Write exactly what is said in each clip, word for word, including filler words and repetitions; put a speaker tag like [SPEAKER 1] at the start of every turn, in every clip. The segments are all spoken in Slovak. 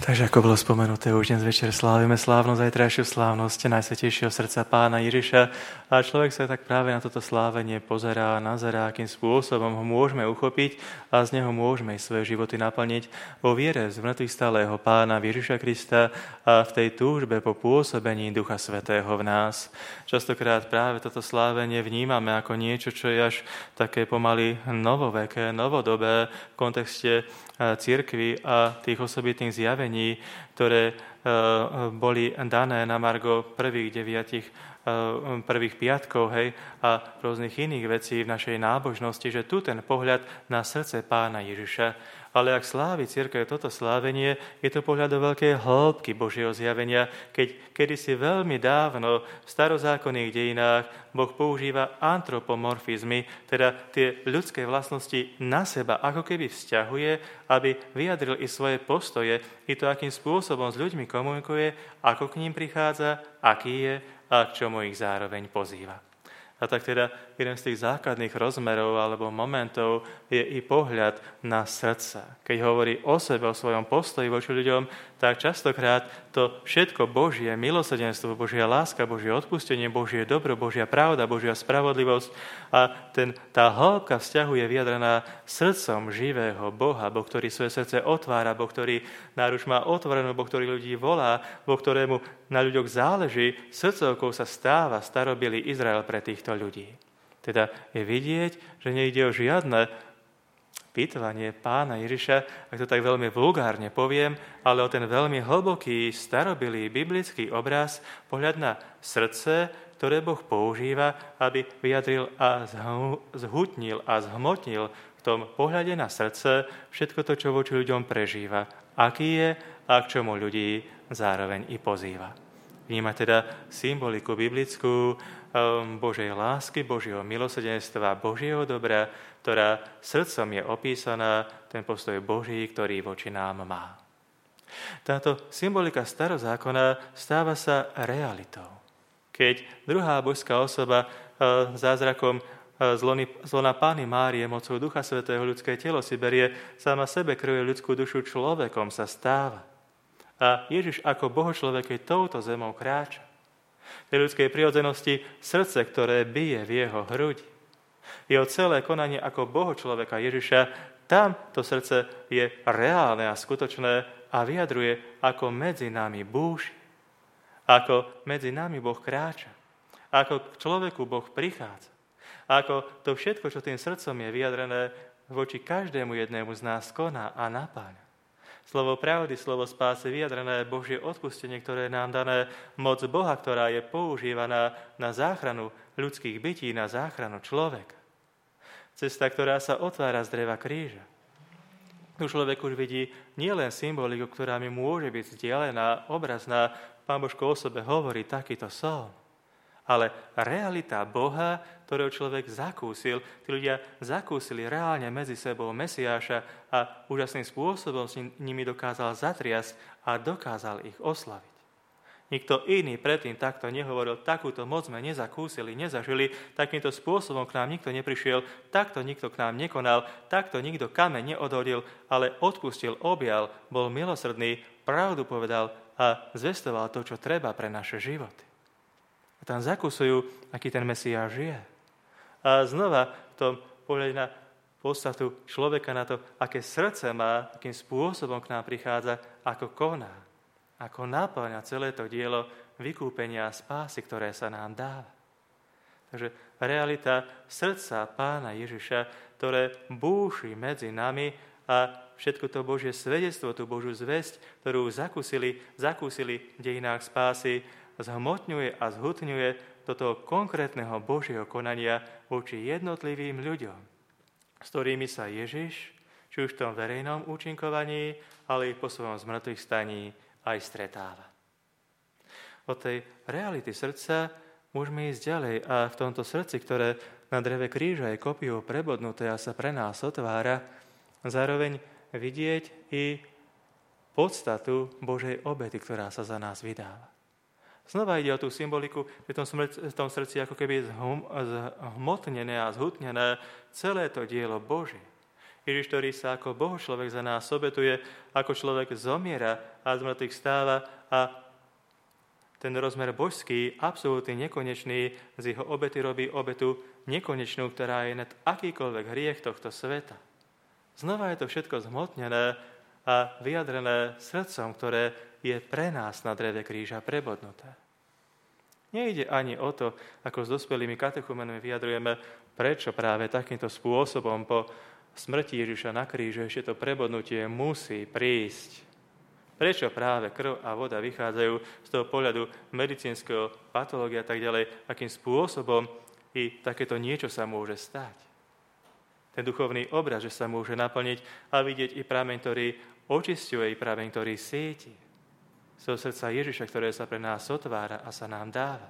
[SPEAKER 1] Takže ako bolo spomenuté, už dnes večer slávime slávnu zajtrajšiu slávnosť Najsvätejšieho srdca Pána Ježiša a človek sa tak práve na toto slávenie pozerá, nazerá, akým spôsobom ho môžeme uchopiť a z neho môžeme svoje životy naplniť vo viere z mŕtvych stáleho Pána Ježiša Krista a v tej túžbe po pôsobení Ducha Svätého v nás. Častokrát práve toto slávenie vnímame ako niečo, čo je až také pomaly novoveké, novodobé v kontexte cirkvi a tých osobitných zjavení, ktoré boli dané na margo prvých deviatich prvých piatkov, hej, a rôznych iných vecí v našej nábožnosti, že tu ten pohľad na srdce Pána Ježiša. Ale ak slávi cirkev toto slávenie, je to pohľad do veľkej hĺbky Božieho zjavenia, keď kedysi veľmi dávno v starozákonných dejinách Boh používa antropomorfizmy, teda tie ľudské vlastnosti na seba, ako keby vzťahuje, aby vyjadril i svoje postoje, i to, akým spôsobom s ľuďmi komunikuje, ako k ním prichádza, aký je a k čomu ich zároveň pozýva. A tak teda jeden z tých základných rozmerov alebo momentov je i pohľad na srdce. Keď hovorí o sebe, o svojom postoji voči ľuďom, tak častokrát to všetko Božie milosrdenstvo, Božia láska, Božie odpustenie, Božie dobro, Božia pravda, Božia spravodlivosť a ten, tá hĺbka vzťahu je vyjadrená srdcom živého Boha, Boh, ktorý svoje srdce otvára, Boh, ktorý náruč má otvorenú, Boh, ktorý ľudí volá, Boh, ktorému na ľuďoch záleží, srdcovkou sa stáva starobilý Izrael pre týchto ľudí. Teda je vidieť, že nejde o žiadne pýtvanie Pána Ježiša, ak to tak veľmi vulgárne poviem, ale o ten veľmi hlboký, starobilý biblický obraz, pohľad na srdce, ktoré Boh používa, aby vyjadril a zhutnil a zhmotnil v tom pohľade na srdce všetko to, čo voči ľuďom prežíva, aký je a k čomu ľudí zároveň i pozýva. Vníma teda symboliku biblickú Božej lásky, Božieho milosrdenstva, Božieho dobra, ktorá srdcom je opísaná, ten postoj Boží, ktorý voči nám má. Táto symbolika starozákona stáva sa realitou. Keď druhá božská osoba zázrakom zlona Panny Márie mocou Ducha Svätého ľudské telo si berie, sama sebe krvie ľudskú dušu, človekom sa stáva. A Ježiš ako bohočlovek je touto zemou kráča. Tej ľudskej prirodzenosti srdce, ktoré bije v jeho hrudi. Jeho celé konanie ako bohočloveka Ježiša, tam to srdce je reálne a skutočné a vyjadruje, ako medzi nami búši. Ako medzi nami Boh kráča. Ako k človeku Boh prichádza. Ako to všetko, čo tým srdcom je vyjadrené, voči každému jednému z nás koná a napáľa. Slovo pravdy, slovo spásy, vyjadrené Božie odpustenie, ktoré je nám dané, moc Boha, ktorá je používaná na záchranu ľudských bytí, na záchranu človeka. Cesta, ktorá sa otvára z dreva kríža. Tu človek už vidí nielen symboliku, ktorá mi môže byť vzdialená, obrazná, Pán Božko o sebe hovorí, takýto som. Ale realita Boha, ktorého človek zakúsil, tí ľudia zakúsili reálne medzi sebou Mesiáša a úžasným spôsobom s nimi dokázal zatriasť a dokázal ich oslaviť. Nikto iný predtým takto nehovoril, takúto moc sme nezakúsili, nezažili, takýmto spôsobom k nám nikto neprišiel, takto nikto k nám nekonal, takto nikto kameň neodhodil, ale odpustil, objal, bol milosrdný, pravdu povedal a zvestoval to, čo treba pre naše životy. A tam zakúsujú, aký ten Mesiáš je. A znova v tom pohľade na podstatu človeka, na to, aké srdce má, akým spôsobom k nám prichádza, ako koná, ako naplňa celé to dielo vykúpenia a spásy, ktoré sa nám dáva. Takže realita srdca Pána Ježiša, ktoré búši medzi nami a všetko to Božie svedectvo, tú Božiu zvesť, ktorú zakúsili, zakúsili v dejinách spásy, zhmotňuje a zhutňuje do toho konkrétneho Božieho konania voči jednotlivým ľuďom, s ktorými sa Ježiš, či už v tom verejnom účinkovaní, ale i po svojom zmrtvých staní aj stretáva. Od tej reality srdca môžeme ísť ďalej a v tomto srdci, ktoré na dreve kríža je kopiou prebodnuté a sa pre nás otvára, zároveň vidieť i podstatu Božej obety, ktorá sa za nás vydáva. Znova ide o tú symboliku, že v tom srdci ako keby zhmotnené a zhutnené celé to dielo Božie. Ježiš, ktorý sa ako Boh človek za nás obetuje, ako človek zomiera a z mŕtvych stáva a ten rozmer božský, absolútny, nekonečný, z jeho obety robí obetu nekonečnú, ktorá je nad akýkoľvek hriech tohto sveta. Znova je to všetko zhmotnené a vyjadrené srdcom, ktoré je pre nás na dreve kríža prebodnuté. Nejde ani o to, ako s dospelými katechumenmi vyjadrujeme, prečo práve takýmto spôsobom po smrti Ježiša na kríže ešte to prebodnutie musí prísť. Prečo práve krv a voda vychádzajú z toho pohľadu medicínskeho, patológia a tak ďalej, akým spôsobom i takéto niečo sa môže stať. Ten duchovný obraz, že sa môže naplniť a vidieť i prameň, ktorý očisťuje, i prameň, ktorý síti. Z srdca Ježiša, ktoré sa pre nás otvára a sa nám dáva.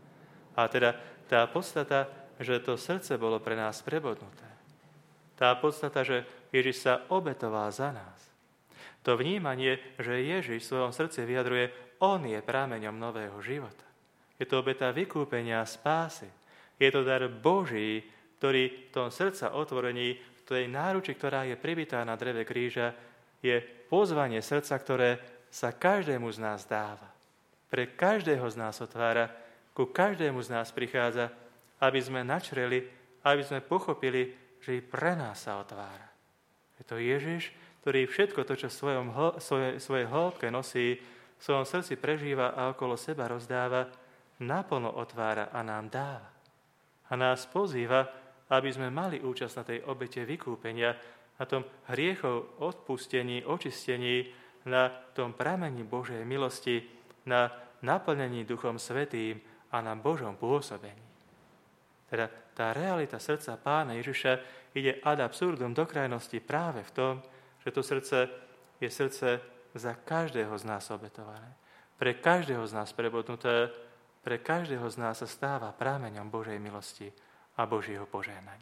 [SPEAKER 1] A teda tá podstata, že to srdce bolo pre nás prebodnuté. Tá podstata, že Ježiš sa obetoval za nás. To vnímanie, že Ježiš v svojom srdci vyjadruje, on je prameňom nového života. Je to obeta vykúpenia a spásy. Je to dar Boží, ktorý v tom srdca otvorení, v tej náruči, ktorá je pribitá na dreve kríža, je pozvanie srdca, ktoré sa každému z nás dáva. Pre každého z nás otvára, ku každému z nás prichádza, aby sme načreli, aby sme pochopili, že i pre nás sa otvára. Je to Ježiš, ktorý všetko to, čo v svojom, svoje, svojej hĺbke nosí, v svojom srdci prežíva a okolo seba rozdáva, naplno otvára a nám dáva. A nás pozýva, aby sme mali účasť na tej obete vykúpenia, na tom hriechov odpustení, očistení, na tom pramení Božej milosti, na naplnení Duchom Svätým a na Božom pôsobení. Teda tá realita srdca Pána Ježiša ide ad absurdum do krajnosti práve v tom, že to srdce je srdce za každého z nás obetované. Pre každého z nás prebodnuté, pre každého z nás sa stáva prameňom Božej milosti a Božieho požehnania.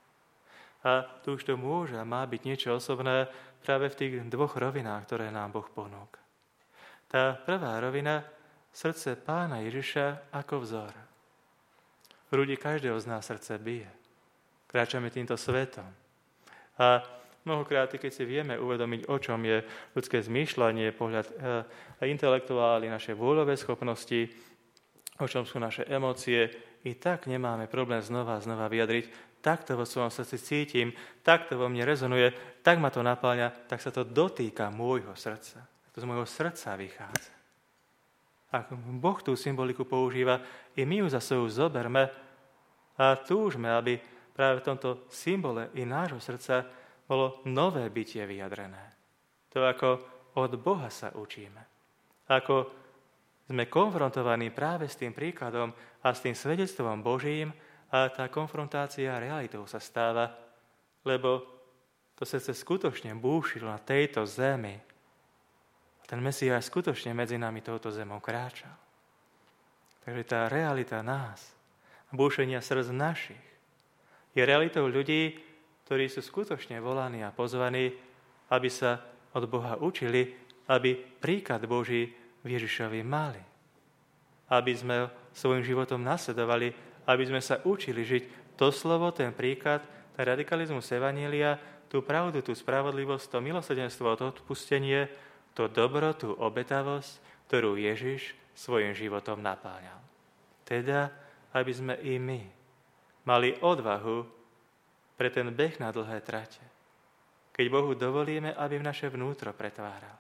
[SPEAKER 1] A tu už to môže a má byť niečo osobné práve v tých dvoch rovinách, ktoré nám Boh ponúka. Tá prvá rovina, srdce Pána Ježiša ako vzor. V hrudi každého z nás srdce bije. Kráčame týmto svetom. A mnohokrát, keď si vieme uvedomiť, o čom je ľudské zmýšľanie, pohľad e, intelektuály, naše vôľové schopnosti, o čom sú naše emócie, i tak nemáme problém znova a znova vyjadriť, takto vo svojom srdci cítim, takto vo mne rezonuje, tak ma to napĺňa, tak sa to dotýka môjho srdca. To z môjho srdca vychádza. Ak Boh tú symboliku používa, i my ju za sebou zoberme a túžme, aby práve v tomto symbole i nášho srdca bolo nové bytie vyjadrené. To, ako od Boha sa učíme. Ako sme konfrontovaní práve s tým príkladom a s tým svedectvom Božím, a tá konfrontácia realitou sa stáva, lebo to srdce skutočne búšilo na tejto zemi. A ten Mesiáš skutočne medzi nami touto zemou kráčal. Takže tá realita nás, búšenia srdc našich, je realitou ľudí, ktorí sú skutočne volaní a pozvaní, aby sa od Boha učili, aby príklad Boží v Ježišovi mali. Aby sme svojim životom nasledovali, aby sme sa učili žiť to slovo, ten príklad, ten radikalizmus evanjelia, tú pravdu, tú spravodlivosť, to milosrdenstvo, to odpustenie, to dobro, tú obetavosť, ktorú Ježiš svojim životom napáľal. Teda, aby sme i my mali odvahu pre ten beh na dlhé trate. Keď Bohu dovolíme, aby v naše vnútro pretváral.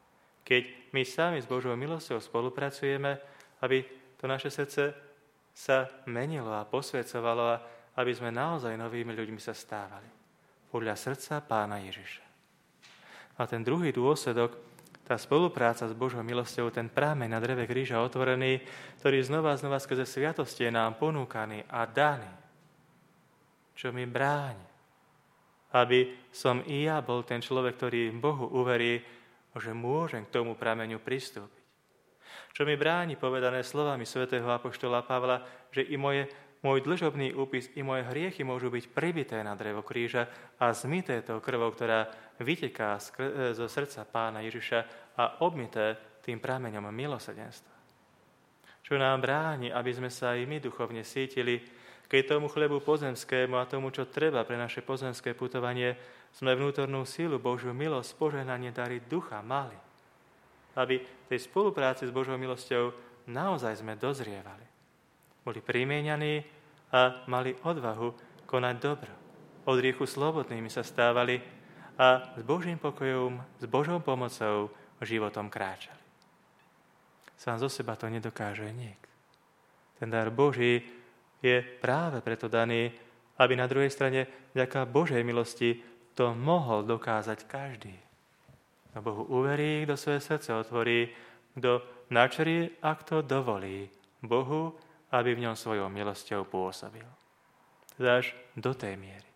[SPEAKER 1] Keď my sami s Božou milosťou spolupracujeme, aby to naše srdce sa menilo a posväcovalo, a aby sme naozaj novými ľuďmi sa stávali. Podľa srdca Pána Ježiša. A ten druhý dôsledok, tá spolupráca s Božou milosťou, ten prámeň na dreve kríža otvorený, ktorý znova a znova skrze sviatosti je nám ponúkaný a daný. Čo mi bráni, aby som i ja bol ten človek, ktorý Bohu uverí, že môžem k tomu prameňu pristúpiť. Čo mi bráni, povedané slovami svätého apoštola Pavla, že i moje, môj dlžobný úpis, i moje hriechy môžu byť pribité na drevo kríža a zmyté tou krvou, ktorá vyteká zo srdca Pána Ježiša a obmyté tým prameňom milosrdenstva. Čo nám bráni, aby sme sa i my duchovne cítili, keď tomu chlebu pozemskému a tomu, čo treba pre naše pozemské putovanie, sme vnútornú sílu, Božiu milosť, požehnanie dary ducha mali. Aby v tej spolupráci s Božou milosťou naozaj sme dozrievali. Boli primieňaní a mali odvahu konať dobro. Od hriechu slobodnými sa stávali a s Božím pokojom, s Božou pomocou životom kráčali. Sám zo seba to nedokáže nikto. Ten dar Boží je práve preto daný, aby na druhej strane vďaka Božej milosti to mohol dokázať každý. Kto Bohu uverí, kto svoje srdce otvorí, kto načrí a kto dovolí Bohu, aby v ňom svojou milosťou pôsobil. Teda až do tej miery.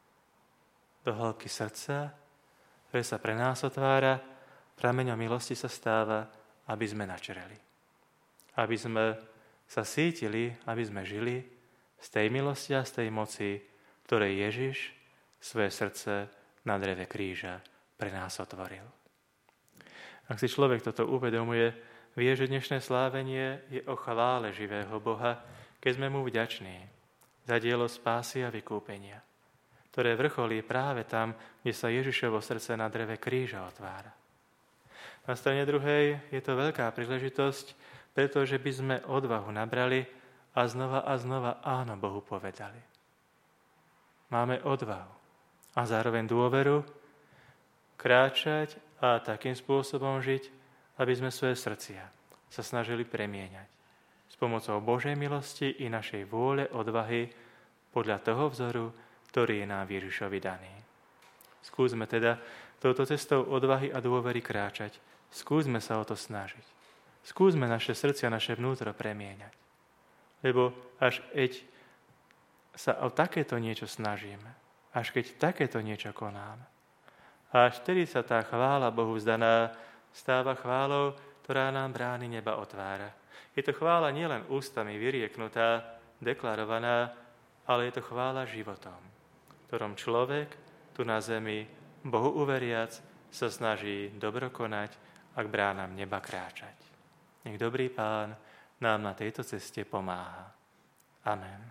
[SPEAKER 1] Do hĺbky srdca, ktoré sa pre nás otvára, prameňom milosti sa stáva, aby sme načreli. Aby sme sa cítili, aby sme žili z tej milosti a z tej moci, ktorej Ježiš svoje srdce na dreve kríža pre nás otvoril. Ak si človek toto uvedomuje, vie, že dnešné slávenie je o chvále živého Boha, keď sme mu vďační za dielo spásy a vykúpenia, ktoré vrcholí práve tam, kde sa Ježišovo srdce na dreve kríža otvára. Na strane druhej je to veľká príležitosť, pretože by sme odvahu nabrali a znova a znova áno Bohu povedali. Máme odvahu a zároveň dôveru kráčať a takým spôsobom žiť, aby sme svoje srdcia sa snažili premieňať s pomocou Božej milosti i našej vôle, odvahy podľa toho vzoru, ktorý je nám Ježišovi daný. Skúsme teda touto cestou odvahy a dôvery kráčať. Skúsme sa o to snažiť. Skúsme naše srdcia, naše vnútro premieňať. Lebo až keď sa o takéto niečo snažíme, až keď takéto niečo konáme, a až vtedy sa tá chvála Bohu vzdaná stáva chválou, ktorá nám brány neba otvára. Je to chvála nielen ústami vyrieknutá, deklarovaná, ale je to chvála životom, v ktorom človek tu na zemi, Bohu uveriac, sa snaží dobro konať a k bránam neba kráčať. Nech dobrý Pán nám na tejto ceste pomáha. Amen.